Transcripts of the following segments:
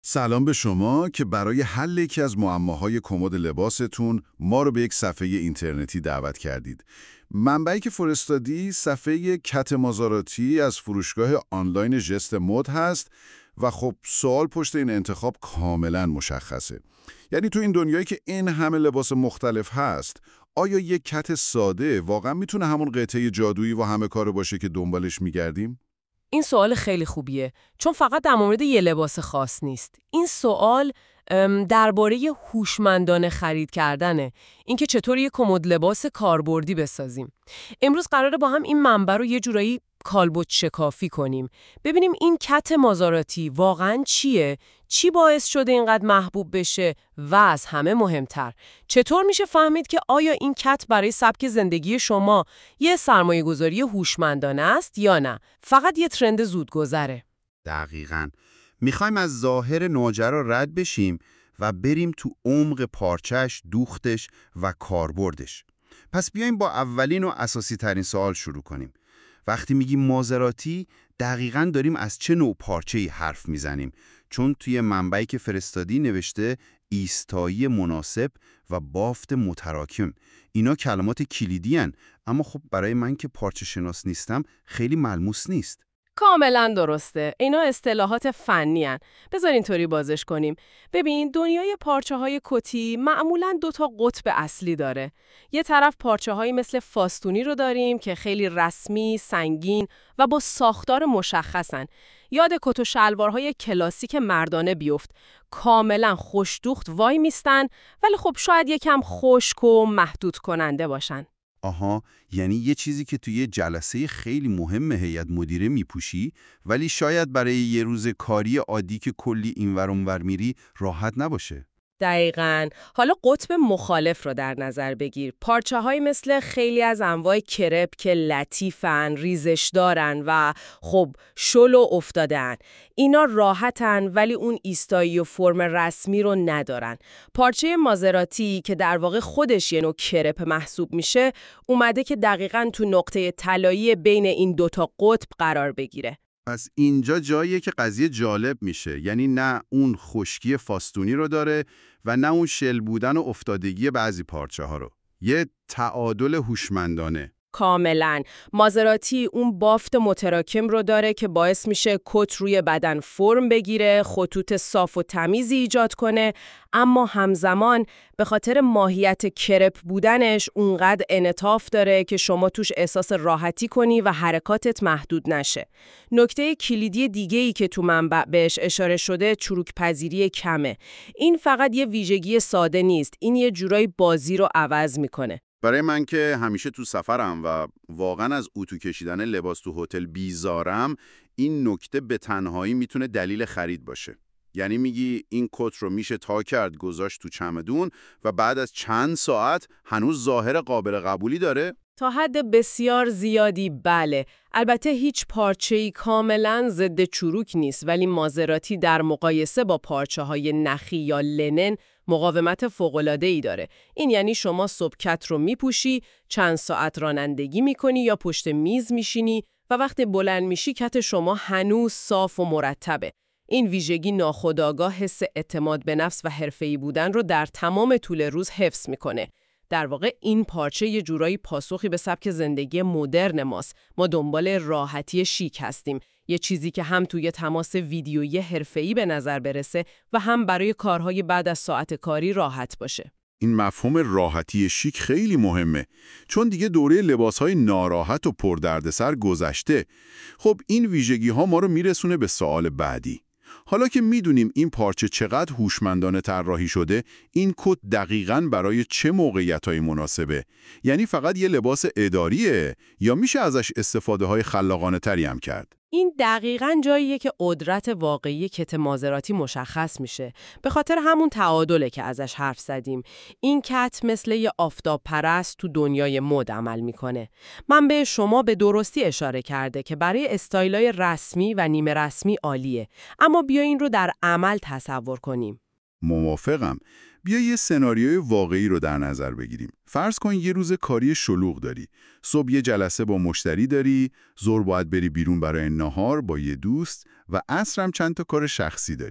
سلام به شما که برای حل یکی از معماهای کمد لباستون ما رو به یک صفحه اینترنتی دعوت کردید. منبعی که فرستادی صفحه کت مازاراتی از فروشگاه آنلاین ژست مد هست و خب سوال پشت این انتخاب کاملا مشخصه. یعنی تو این دنیایی که این همه لباس مختلف هست، آیا یک کت ساده واقعا میتونه همون قطعه جادویی و همه کاره باشه که دنبالش میگردیم؟ این سوال خیلی خوبیه، چون فقط در مورد یه لباس خاص نیست. این سوال درباره هوشمندانه خرید کردنه. اینکه چطور یه کمد لباس کاربردی بسازیم. امروز قراره با هم این منبع رو یه جورایی کالبد شکافی کنیم. ببینیم این کت مازاراتی واقعاً چیه؟ چی باعث شده اینقدر محبوب بشه؟ و از همه مهمتر، چطور میشه فهمید که آیا این کت برای سبک زندگی شما یه سرمایه‌گذاری هوشمندانه است یا نه؟ فقط یه ترند زودگذره. دقیقاً. میخوایم از ظاهر ماجرا رد بشیم و بریم تو عمق پارچش، دوختش و کاربردش. پس بیایم با اولین و اساسی ترین سوال شروع کنیم. وقتی میگیم مازراتی، دقیقاً داریم از چه نوع پارچه‌ای حرف میزنیم؟ چون توی منبعی که فرستادی نوشته ایستایی مناسب و بافت متراکم. اینا کلمات کلیدی هن، اما خب برای من که پارچه شناس نیستم خیلی ملموس نیست. کاملا درسته. اینا اصطلاحات فنی هن. بذار اینطوری بازش کنیم. ببین، دنیای پارچه‌های کتی معمولاً 2 تا قطب اصلی داره. یه طرف پارچه‌هایی مثل فاستونی رو داریم که خیلی رسمی، سنگین و با ساختار مشخصن. یاد کت و شلوارهای کلاسیک مردانه بیفت. کاملا خوش‌دوخت وای میستن، ولی خب شاید یکم خشک و محدود کننده باشن. آها، یعنی یه چیزی که توی یه جلسه خیلی مهم هیئت مدیره میپوشی، ولی شاید برای یه روز کاری عادی که کلی اینور اونور میری راحت نباشه. دقیقاً. حالا قطب مخالف رو در نظر بگیر. پارچه‌های مثل خیلی از انواع کرپ که لطیفن، ریزش دارن و خب شل و افتادن. اینا راحتن ولی اون ایستایی و فرم رسمی رو ندارن. پارچه مازراتی که در واقع خودش یه نوع کرپ محسوب میشه، اومده که دقیقاً تو نقطه طلایی بین این 2 تا قطب قرار بگیره. پس اینجا جاییه که قضیه جالب میشه، یعنی نه اون خشکی فاستونی رو داره و نه اون شل بودن و افتادگی بعضی پارچه ها رو. یه تعادل هوشمندانه. کاملاً. مازراتی اون بافت متراکم رو داره که باعث میشه کت روی بدن فرم بگیره، خطوط صاف و تمیزی ایجاد کنه، اما همزمان به خاطر ماهیت کرپ بودنش اونقدر انعطاف داره که شما توش احساس راحتی کنی و حرکاتت محدود نشه. نکته کلیدی دیگه‌ای که تو منبع بهش اشاره شده چروک پذیری کمه. این فقط یه ویژگی ساده نیست، این یه جورایی بازی رو عوض میکنه. برای من که همیشه تو سفرم و واقعا از اتو کشیدن لباس تو هتل بیزارم، این نکته به تنهایی میتونه دلیل خرید باشه. یعنی میگی این کت رو میشه تا کرد گذاشت تو چمدون و بعد از چند ساعت هنوز ظاهر قابل قبولی داره؟ تا حد بسیار زیادی بله. البته هیچ پارچه‌ای کاملاً ضد چروک نیست، ولی مازراتی در مقایسه با پارچه‌های نخی یا لنن مقاومت فوق‌العاده‌ای داره. این یعنی شما صبح کت رو میپوشی، چند ساعت رانندگی میکنی یا پشت میز میشینی و وقتی بلند میشی کت شما هنوز صاف و مرتبه. این ویژگی ناخودآگاه حس اعتماد به نفس و حرفه‌ای بودن رو در تمام طول روز حفظ میکنه. در واقع این پارچه یه جورایی پاسخی به سبک زندگی مدرن ماست. ما دنبال راحتی شیک هستیم. یه چیزی که هم توی تماس ویدیویی حرفه‌ای به نظر برسه و هم برای کارهای بعد از ساعت کاری راحت باشه. این مفهوم راحتی شیک خیلی مهمه، چون دیگه دوره لباسهای ناراحت و پردردسر گذشته. خب این ویژگی ها ما رو میرسونه به سوال بعدی. حالا که میدونیم این پارچه چقدر هوشمندانه طراحی شده، این کت دقیقاً برای چه موقعیت‌های مناسبه؟ یعنی فقط یه لباس اداریه یا میشه ازش استفاده‌های خلاقانه تری هم کرد؟ این دقیقاً جاییه که قدرت واقعی کت مازراتی مشخص میشه. به خاطر همون تعادله که ازش حرف زدیم. این کت مثل یه آفتاب پرست تو دنیای مد عمل میکنه. من به شما به درستی اشاره کرده که برای استایلای رسمی و نیمه رسمی عالیه. اما بیا این رو در عمل تصور کنیم. موافقم. بیا یه سناریوی واقعی رو در نظر بگیریم. فرض کن یه روز کاری شلوغ داری. صبح یه جلسه با مشتری داری، ظهر باید بری بیرون برای نهار با یه دوست و عصر هم چند تا کار شخصی داری.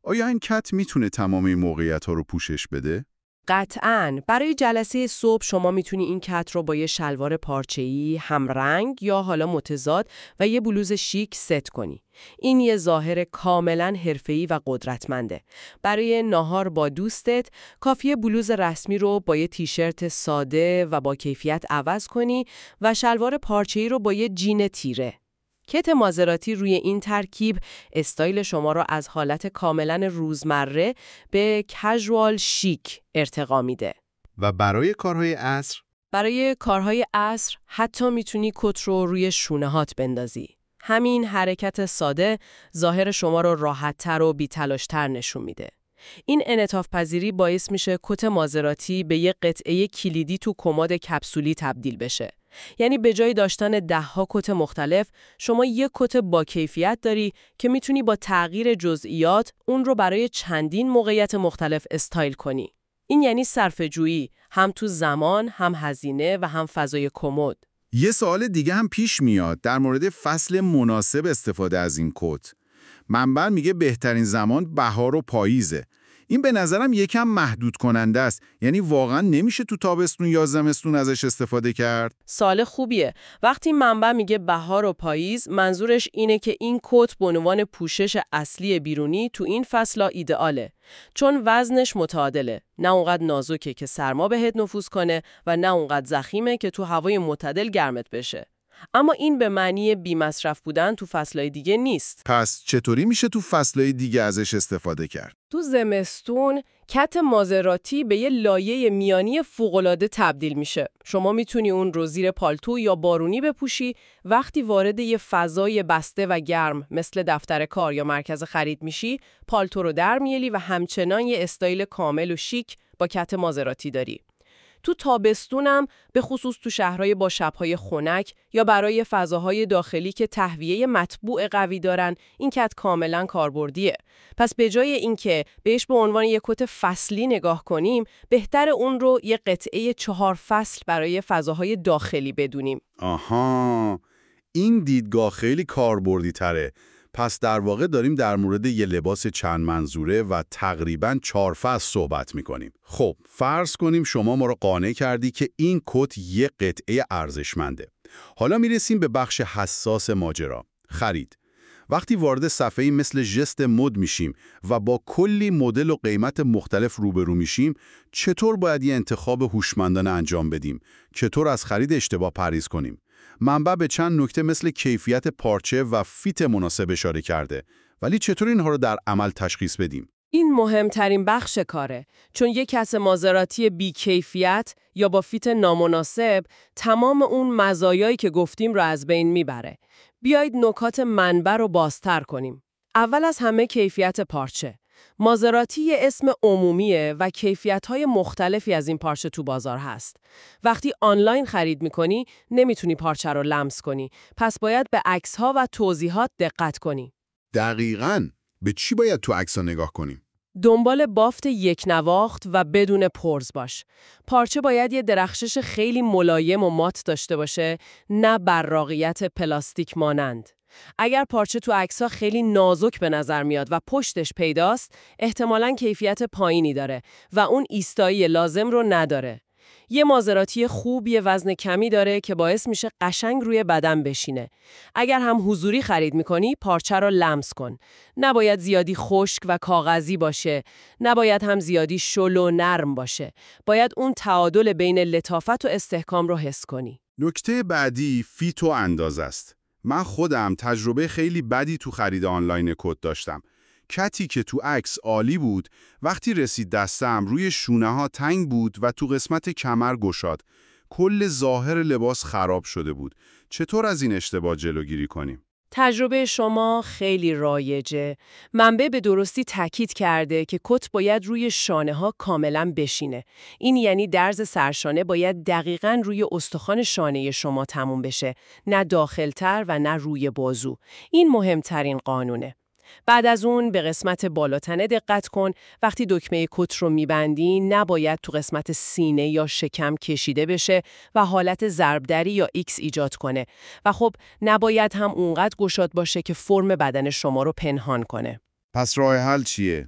آیا این کت میتونه تمام این موقعیت‌ها رو پوشش بده؟ قطعاً. برای جلسه صبح شما میتونی این کت رو با یه شلوار پارچه‌ای همرنگ یا حالا متضاد و یه بلوز شیک ست کنی. این یه ظاهر کاملاً حرفه‌ای و قدرتمنده. برای ناهار با دوستت کافیه بلوز رسمی رو با یه تیشرت ساده و با کیفیت عوض کنی و شلوار پارچه‌ای رو با یه جین تیره. کت مازراتی روی این ترکیب استایل شما را از حالت کاملاً روزمره به کژوال شیک ارتقا میده. و برای کارهای عصر؟ برای کارهای عصر حتی میتونی کت رو روی شونه‌هات بندازی. همین حرکت ساده ظاهر شما رو راحت‌تر و بی‌تلاش‌تر نشون میده. این انعطاف پذیری باعث میشه کت مازراتی به یه قطعه کلیدی تو کمد کپسولی تبدیل بشه. یعنی به جای داشتن 10 کت مختلف، شما یک کت با کیفیت داری که میتونی با تغییر جزئیات اون رو برای چندین موقعیت مختلف استایل کنی. این یعنی صرفه‌جویی، هم تو زمان، هم هزینه و هم فضای کمد. یه سوال دیگه هم پیش میاد در مورد فصل مناسب استفاده از این کت. منبع میگه بهترین زمان بهار و پاییزه. این به نظرم یکم محدود کننده است. یعنی واقعا نمیشه تو تابستون یا زمستون ازش استفاده کرد؟ سوال خوبیه. وقتی منبع میگه بهار و پاییز، منظورش اینه که این کت به عنوان پوشش اصلی بیرونی تو این فصلا ایدئاله. چون وزنش متعادله. نه اونقدر نازکه که سرما بهت نفوذ کنه و نه اونقدر ضخیمه که تو هوای معتدل گرمت بشه. اما این به معنی بی‌مصرف بودن تو فصلهای دیگه نیست. پس چطوری میشه تو فصلهای دیگه ازش استفاده کرد؟ تو زمستون کت مازراتی به یه لایه میانی فوق‌العاده تبدیل میشه. شما میتونی اون رو زیر پالتو یا بارونی بپوشی. وقتی وارد یه فضای بسته و گرم مثل دفتر کار یا مرکز خرید میشی، پالتو رو در میاری و همچنان یه استایل کامل و شیک با کت مازراتی داری. تو تابستونم به خصوص تو شهرهای با شب‌های خنک یا برای فضاهای داخلی که تهویه مطبوع قوی دارن، این کت کاملاً کاربردیه. پس به جای اینکه بهش به عنوان یک کت فصلی نگاه کنیم، بهتر اون رو یه قطعه 4 فصل برای فضاهای داخلی بدونیم. آها، این دیدگاه خیلی کاربردی تره. پس در واقع داریم در مورد یه لباس چند منظوره و تقریباً 4 فصل صحبت می‌کنیم. خب، فرض کنیم شما ما رو قانع کردی که این کت یه قطعه ارزشمنده. حالا میرسیم به بخش حساس ماجرا، خرید. وقتی وارد صفحه‌ای مثل ژست مد میشیم و با کلی مدل و قیمت مختلف روبرو میشیم، چطور باید یه انتخاب هوشمندانه انجام بدیم؟ چطور از خرید اشتباه پرهیز کنیم؟ منبع به چند نکته مثل کیفیت پارچه و فیت مناسب اشاره کرده، ولی چطور اینها رو در عمل تشخیص بدیم؟ این مهمترین بخش کاره، چون یک کت مازراتی بی کیفیت یا با فیت نامناسب تمام اون مزایایی که گفتیم رو از بین میبره. بیایید نکات منبع رو بازتر کنیم. اول از همه کیفیت پارچه. مازراتی یه اسم عمومیه و کیفیت‌های مختلفی از این پارچه تو بازار هست. وقتی آنلاین خرید می‌کنی، نمیتونی پارچه رو لمس کنی، پس باید به عکس‌ها و توضیحات دقت کنی. دقیقاً. به چی باید تو عکس‌ها نگاه کنیم؟ دنبال بافت یک نواخت و بدون پرز باش. پارچه باید یه درخشش خیلی ملایم و مات داشته باشه، نه براقیت پلاستیک مانند. اگر پارچه تو عکس‌ها خیلی نازک به نظر میاد و پشتش پیداست، احتمالاً کیفیت پایینی داره و اون ایستایی لازم رو نداره. یه مازراتی خوب یه وزن کمی داره که باعث میشه قشنگ روی بدن بشینه. اگر هم حضوری خرید میکنی، پارچه رو لمس کن. نباید زیادی خشک و کاغذی باشه، نباید هم زیادی شل و نرم باشه. باید اون تعادل بین لطافت و استحکام رو حس کنی. نکته بعدی فیت و اندازه است. من خودم تجربه خیلی بدی تو خرید آنلاین کت داشتم. کتی که تو عکس عالی بود، وقتی رسید دستم روی شونه ها تنگ بود و تو قسمت کمر گشاد. کل ظاهر لباس خراب شده بود. چطور از این اشتباه جلوگیری کنیم؟ تجربه شما خیلی رایجه. منبع به درستی تاکید کرده که کت باید روی شانه ها کاملا بشینه. این یعنی درز سرشانه باید دقیقاً روی استخوان شانه شما تموم بشه، نه داخلتر و نه روی بازو. این مهمترین قانونه. بعد از اون به قسمت بالاتنه دقت کن. وقتی دکمه کت رو میبندی نباید تو قسمت سینه یا شکم کشیده بشه و حالت ضربدری یا ایکس ایجاد کنه و خب نباید هم اونقدر گشاد باشه که فرم بدن شما رو پنهان کنه. پس راه حل چیه؟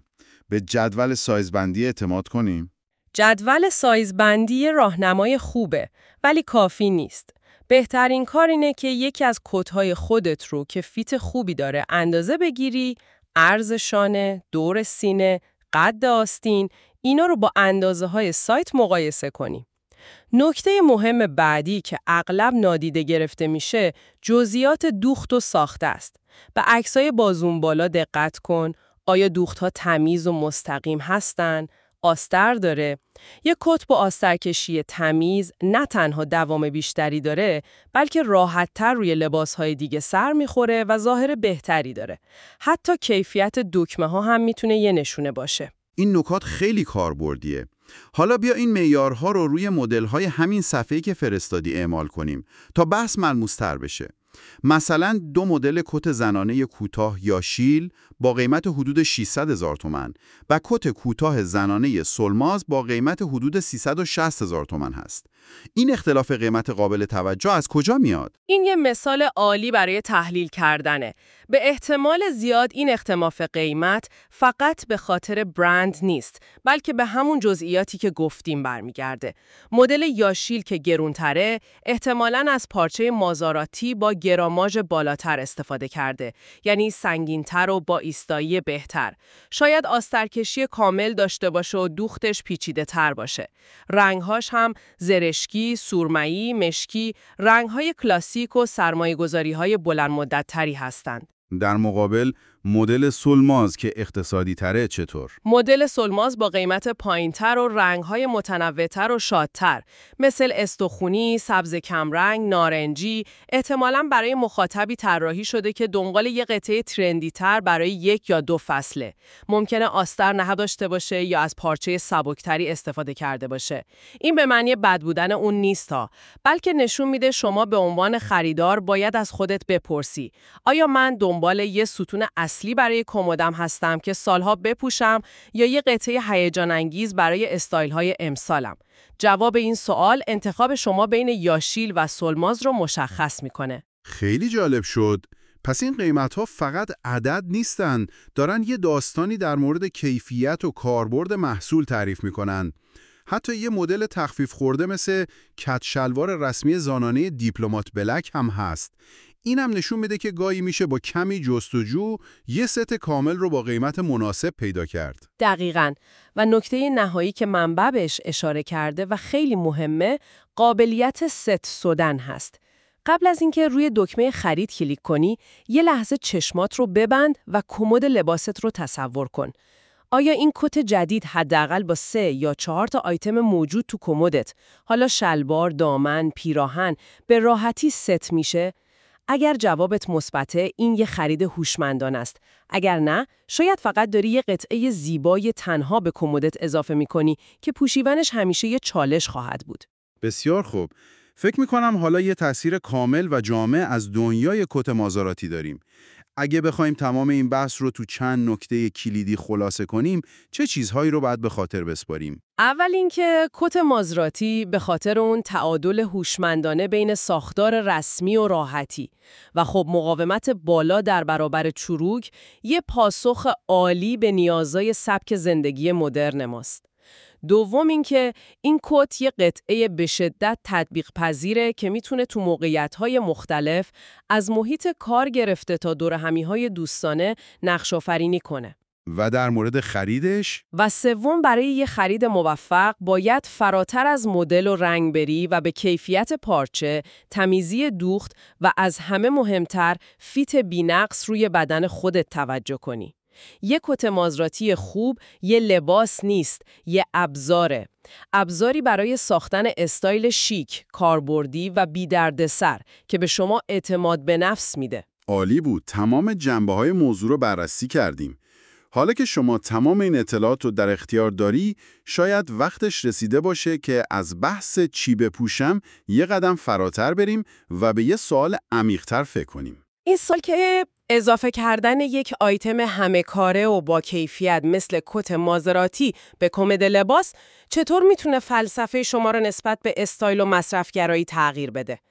به جدول سایزبندی اعتماد کنیم؟ جدول سایزبندی راهنمای خوبه، ولی کافی نیست. بهترین کار اینه که یکی از کدهای خودت رو که فیت خوبی داره اندازه بگیری، عرض شانه، دور سینه، قد آستین، اینا رو با اندازه‌های سایت مقایسه کنی. نکته مهم بعدی که اغلب نادیده گرفته میشه، جزئیات دوخت و ساخته است. به عکسای بازون بالا دقت کن، آیا دوخت‌ها تمیز و مستقیم هستن؟ آستر داره؟ یک کت با آسترکشی تمیز نه تنها دوام بیشتری داره، بلکه راحت‌تر روی لباس‌های دیگه سر میخوره و ظاهر بهتری داره. حتی کیفیت دکمه‌ها هم میتونه یه نشونه باشه. این نکات خیلی کاربردیه. حالا بیا این معیارها رو روی مدل‌های همین صفحه‌ای که فرستادی اعمال کنیم تا بحث ملموس‌تر بشه. مثلا 2 مدل کت زنانه کوتاه یا شیل با قیمت حدود 600,000 تومان و کت کوتاه زنانه سلماز با قیمت حدود 360,000 تومان هست. این اختلاف قیمت قابل توجه از کجا میاد؟ این یه مثال عالی برای تحلیل کردنه. به احتمال زیاد این اختلاف قیمت فقط به خاطر برند نیست، بلکه به همون جزئیاتی که گفتیم برمیگرده. مدل یاشیل که گرونتره، احتمالاً از پارچه مازاراتی با گراماژ بالاتر استفاده کرده، یعنی سنگین‌تر و با ایستایی بهتر. شاید آسترکشی کامل داشته باشه و دوختش پیچیده‌تر باشه. رنگ‌هاش هم زرشکی، سرمه‌ای، مشکی، رنگ‌های کلاسیک و سرمایه‌گذاری‌های بلند مدت‌تری هستند. در مقابل مدل سلماز که اقتصادی تره چطور؟ مدل سلماز با قیمت پایین‌تر و رنگ‌های متنوع‌تر و شادتر، مثل استخونی، سبز کمرنگ، نارنجی، احتمالاً برای مخاطبی طراحی شده که دنبال یه قطعه ترندی‌تر برای 1 یا 2 فصله. ممکنه آستر نداشته باشه یا از پارچه سبکتری استفاده کرده باشه. این به معنی بد بودن اون نیستا، بلکه نشون میده شما به عنوان خریدار باید از خودت بپرسی: آیا من دنبال یه ستون اصلی برای کمدم هستم که سالها بپوشم یا یه قطعه هیجان انگیز برای استایل‌های امسالم؟ جواب این سوال انتخاب شما بین یاشیل و سلماز رو مشخص میکنه. خیلی جالب شد. پس این قیمت‌ها فقط عدد نیستن، دارن یه داستانی در مورد کیفیت و کاربرد محصول تعریف میکنن. حتی یه مدل تخفیف خورده مثل کت شلوار رسمی زنانه دیپلمات بلک هم هست. این هم نشون میده که گاهی میشه با کمی جستجو یه ست کامل رو با قیمت مناسب پیدا کرد. دقیقاً. و نکته نهایی که منبع بهش اشاره کرده و خیلی مهمه، قابلیت ست شدن هست. قبل از اینکه روی دکمه خرید کلیک کنی، یه لحظه چشمات رو ببند و کمد لباست رو تصور کن. آیا این کت جدید حداقل با 3 یا 4 تا آیتم موجود تو کمدت، حالا شلوار، دامن، پیراهن، به راحتی ست میشه؟ اگر جوابت مثبته، این یه خرید هوشمندانه است. اگر نه، شاید فقط داری یه قطعه زیبای تنها به کمدت اضافه می‌کنی که پوشیدنش همیشه یه چالش خواهد بود. بسیار خوب. فکر میکنم حالا یه تاثیر کامل و جامع از دنیای کت مازاراتی داریم. اگه بخوایم تمام این بحث رو تو چند نکته کلیدی خلاصه کنیم، چه چیزهایی رو باید به خاطر بسپاریم؟ اول اینکه کت مازاراتی به خاطر اون تعادل هوشمندانه بین ساختار رسمی و راحتی و خب مقاومت بالا در برابر چروک، یه پاسخ عالی به نیازهای سبک زندگی مدرن ماست. دوم اینکه این کت یه قطعه به شدت تطبیق پذیره که میتونه تو موقعیت‌های مختلف از محیط کار گرفته تا دورهمی‌های دوستانه نقش آفرینی کنه. و در مورد خریدش؟ و سوم، برای یه خرید موفق باید فراتر از مدل و رنگ بری و به کیفیت پارچه، تمیزی دوخت و از همه مهمتر فیت بی‌نقص روی بدن خودت توجه کنی. یه کت مازاراتی خوب یه لباس نیست، یه ابزاره. ابزاری برای ساختن استایل شیک، کاربردی و بی‌دردسر که به شما اعتماد به نفس میده. عالی بود. تمام جنبه‌های موضوع رو بررسی کردیم. حالا که شما تمام این اطلاعات رو در اختیار داری، شاید وقتش رسیده باشه که از بحث چی بپوشم یه قدم فراتر بریم و به یه سوال عمیق‌تر فکر کنیم. این سال که اضافه کردن یک آیتم همه کاره و با کیفیت مثل کت مازاراتی به کمد لباس چطور میتونه فلسفه شما رو نسبت به استایل و مصرفگرایی تغییر بده؟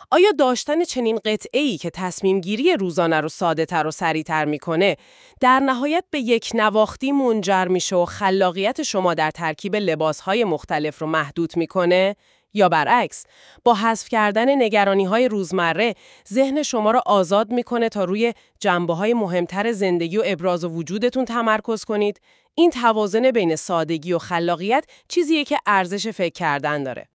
آیا داشتن چنین قطعه‌ای که تصمیم گیری روزانه رو ساده‌تر و سریع‌تر می‌کنه، در نهایت به یک نواختی منجر میشه و خلاقیت شما در ترکیب لباس‌های مختلف رو محدود می‌کنه؟ یا برعکس، با حذف کردن نگرانی‌های روزمره، ذهن شما را آزاد می‌کنه تا روی جنبه‌های مهمتر زندگی و ابراز وجودتون تمرکز کنید؟ این توازن بین سادگی و خلاقیت چیزیه که ارزش فکر کردن داره.